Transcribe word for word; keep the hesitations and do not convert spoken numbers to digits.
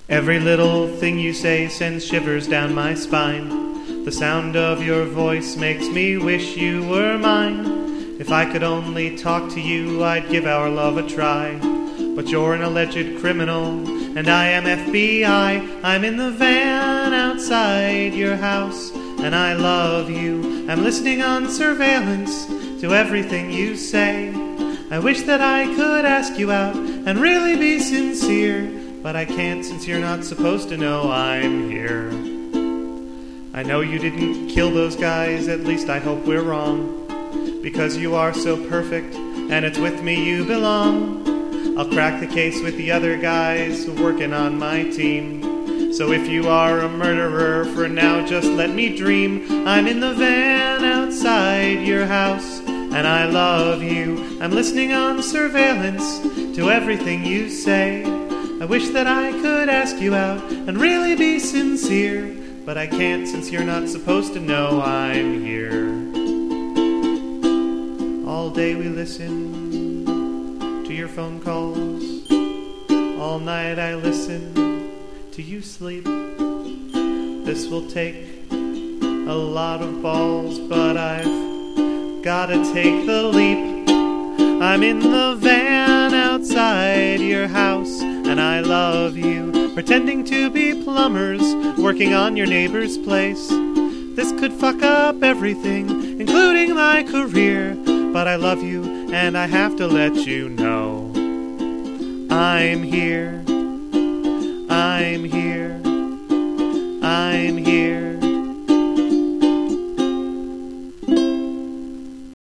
Every little thing you say sends shivers down my spine. The sound of your voice makes me wish you were mine. If I could only talk to you, I'd give our love a try. But you're an alleged criminal, and I am F B I. I'm in the van outside your house, and I love you. I'm listening on surveillance to everything you say. I wish that I could ask you out and really be sincere, but I can't since you're not supposed to know I'm here. I know you didn't kill those guys, at least I hope we're wrong, because you are so perfect, and it's with me you belong. I'll crack the case with the other guys working on my team. So if you are a murderer, for now just let me dream. I'm in the van outside your house, and I love you. I'm listening on surveillance to everything you say. I wish that I could ask you out and really be sincere, but I can't since you're not supposed to know I'm here. All day we listen to your phone calls. All night I listen to you sleep. This will take a lot of balls, but I've gotta take the leap. I'm in the van outside your house, and I love you, pretending to be plumbers, working on your neighbor's place. This could fuck up everything, including my career, but I love you, and I have to let you know I'm here, I'm here, I'm here.